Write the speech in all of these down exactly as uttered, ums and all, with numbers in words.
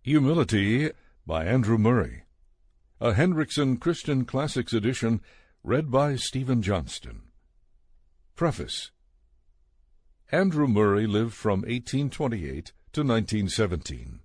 Humility by Andrew Murray. A Hendrickson Christian Classics edition, read by Stephen Johnston. Preface. Andrew Murray lived from eighteen twenty-eight to nineteen seventeen.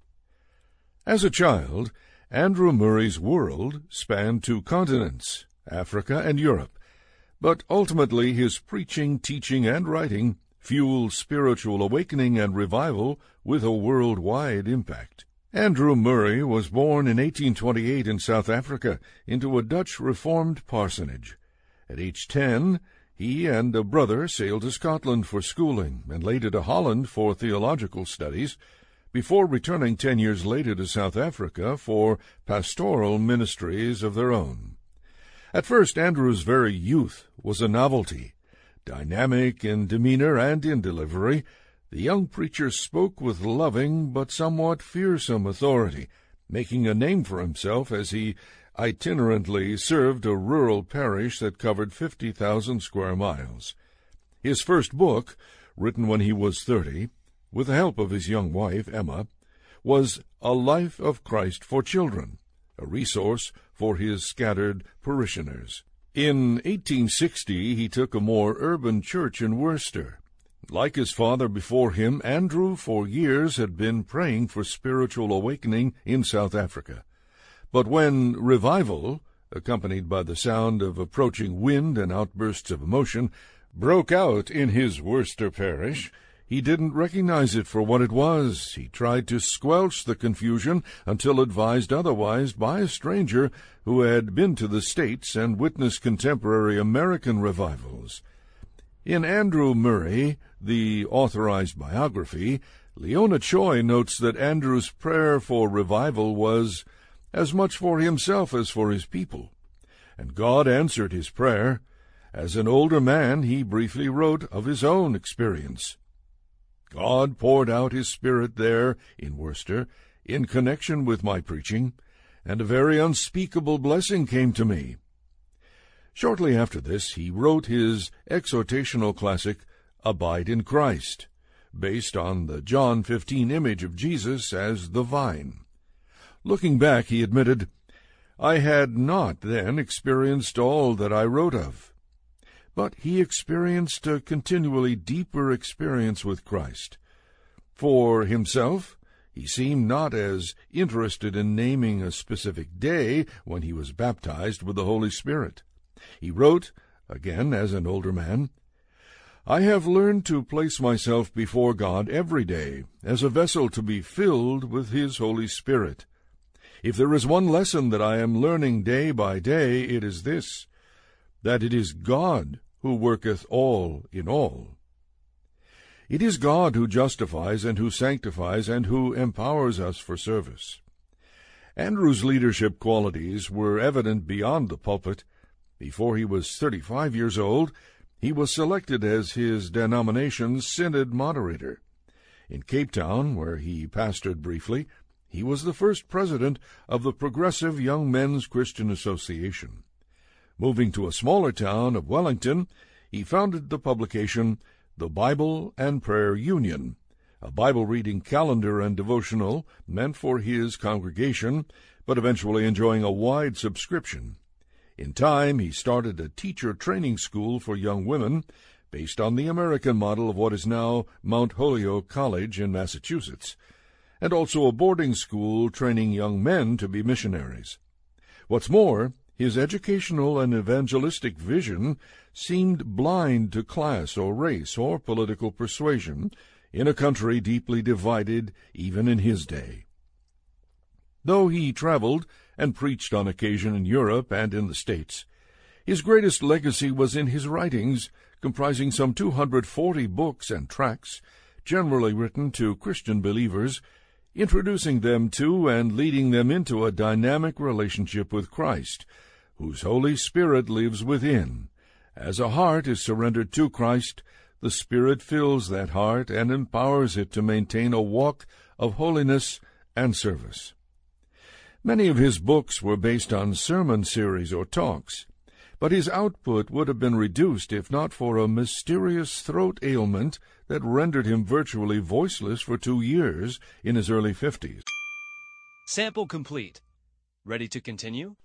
As a child, Andrew Murray's world spanned two continents, Africa and Europe, but ultimately his preaching, teaching, and writing fueled spiritual awakening and revival with a worldwide impact. Andrew Murray was born in eighteen twenty-eight in South Africa into a Dutch Reformed parsonage. At age ten, he and a brother sailed to Scotland for schooling and later to Holland for theological studies, before returning ten years later to South Africa for pastoral ministries of their own. At first, Andrew's very youth was a novelty. Dynamic in demeanor and in delivery, the young preacher spoke with loving but somewhat fearsome authority, making a name for himself as he itinerantly served a rural parish that covered fifty thousand square miles. His first book, written when he was thirty, with the help of his young wife, Emma, was A Life of Christ for Children, a resource for his scattered parishioners. In eighteen sixty, he took a more urban church in Worcester. Like his father before him, Andrew for years had been praying for spiritual awakening in South Africa. But when revival, accompanied by the sound of approaching wind and outbursts of emotion, broke out in his Worcester parish, he didn't recognize it for what it was. He tried to squelch the confusion until advised otherwise by a stranger who had been to the States and witnessed contemporary American revivals. In Andrew Murray, the authorized biography, Leona Choi notes that Andrew's prayer for revival was as much for himself as for his people, and God answered his prayer. As an older man, he briefly wrote of his own experience. God poured out his Spirit there in Worcester in connection with my preaching, and a very unspeakable blessing came to me. Shortly after this, he wrote his exhortational classic, Abide in Christ, based on the John fifteen image of Jesus as the vine. Looking back, he admitted, I had not then experienced all that I wrote of. But he experienced a continually deeper experience with Christ. For himself, he seemed not as interested in naming a specific day when he was baptized with the Holy Spirit. He wrote, again as an older man, I have learned to place myself before God every day as a vessel to be filled with His Holy Spirit. If there is one lesson that I am learning day by day, it is this, that it is God who worketh all in all. It is God who justifies and who sanctifies and who empowers us for service. Andrew's leadership qualities were evident beyond the pulpit. Before he was thirty-five years old, he was selected as his denomination's synod moderator. In Cape Town, where he pastored briefly, he was the first president of the Progressive Young Men's Christian Association. Moving to a smaller town of Wellington, he founded the publication The Bible and Prayer Union, a Bible-reading calendar and devotional meant for his congregation, but eventually enjoying a wide subscription. In time, he started a teacher training school for young women, based on the American model of what is now Mount Holyoke College in Massachusetts, and also a boarding school training young men to be missionaries. What's more, his educational and evangelistic vision seemed blind to class or race or political persuasion in a country deeply divided even in his day. Though he traveled and preached on occasion in Europe and in the States, his greatest legacy was in his writings, comprising some two hundred forty books and tracts, generally written to Christian believers, introducing them to and leading them into a dynamic relationship with Christ, whose Holy Spirit lives within. As a heart is surrendered to Christ, the Spirit fills that heart and empowers it to maintain a walk of holiness and service. Many of his books were based on sermon series or talks, but his output would have been reduced if not for a mysterious throat ailment that rendered him virtually voiceless for two years in his early fifties. Sample complete. Ready to continue?